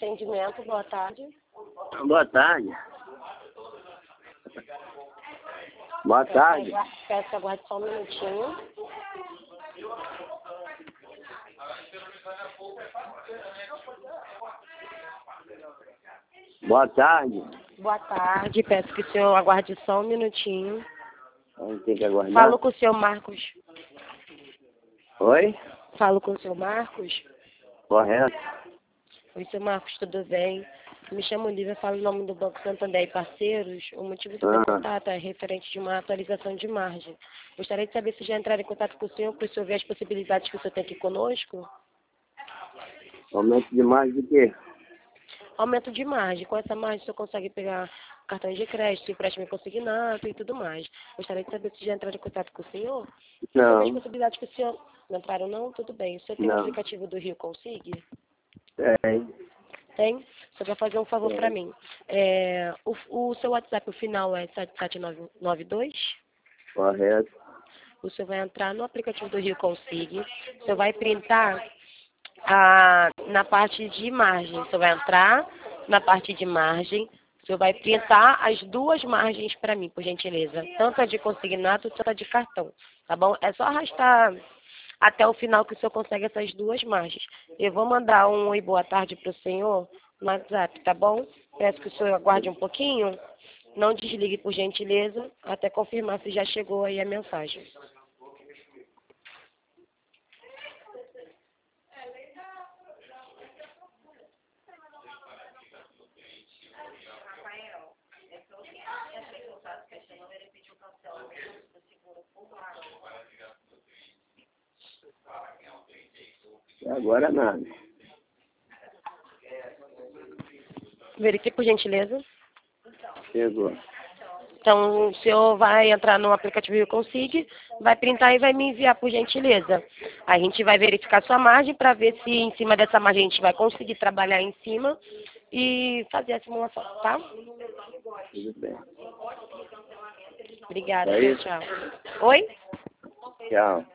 atendimento, boa tarde. Boa tarde. Boa tarde. Peço que aguarde só um minutinho. Boa tarde. Boa tarde, peço que o senhor aguarde só um minutinho. Vamos ter que aguardar. Falo com o senhor Marcos. Oi? Falo com o senhor Marcos. Correto. Oi, senhor Marcos, tudo bem? Me chamo Lívia, falo em nome do Banco Santander e Parceiros. O motivo do meu contato é referente de uma atualização de margem. Gostaria de saber se já entraram em contato com o senhor, para o senhor ver as possibilidades que o senhor tem aqui conosco. Aumento de mais do que? Aumento de margem. Com essa margem, o senhor consegue pegar cartões de crédito, empréstimo consignado e tudo mais. Gostaria de saber se já entraram em contato com o senhor. Para ver as Não. possibilidades que o senhor... Não entraram, não? Tudo bem. O senhor tem o Não. aplicativo do Rio Consig? Tem. Tem? Você vai fazer um favor para mim. O seu WhatsApp, o final é 7792. Correto. O senhor vai entrar no aplicativo do Rio Consig. O senhor vai printar na parte de margem. O senhor vai entrar na parte de margem. O senhor vai printar as duas margens para mim, por gentileza. Tanto a de consignado, quanto a de cartão. Tá bom? É só arrastar até o final que o senhor consegue essas duas margens. Eu vou mandar um oi, boa tarde para o senhor no WhatsApp, tá bom? Peço que o senhor aguarde um pouquinho. Não desligue, por gentileza, até confirmar se já chegou aí a mensagem. Agora nada. Verifique, por gentileza. Chegou. Então, o senhor vai entrar no aplicativo Rio Consig, vai printar e vai me enviar, por gentileza. A gente vai verificar sua margem para ver se em cima dessa margem a gente vai conseguir trabalhar em cima e fazer a simulação, tá? Tudo bem. Obrigada, É isso? tchau. Oi? Tchau.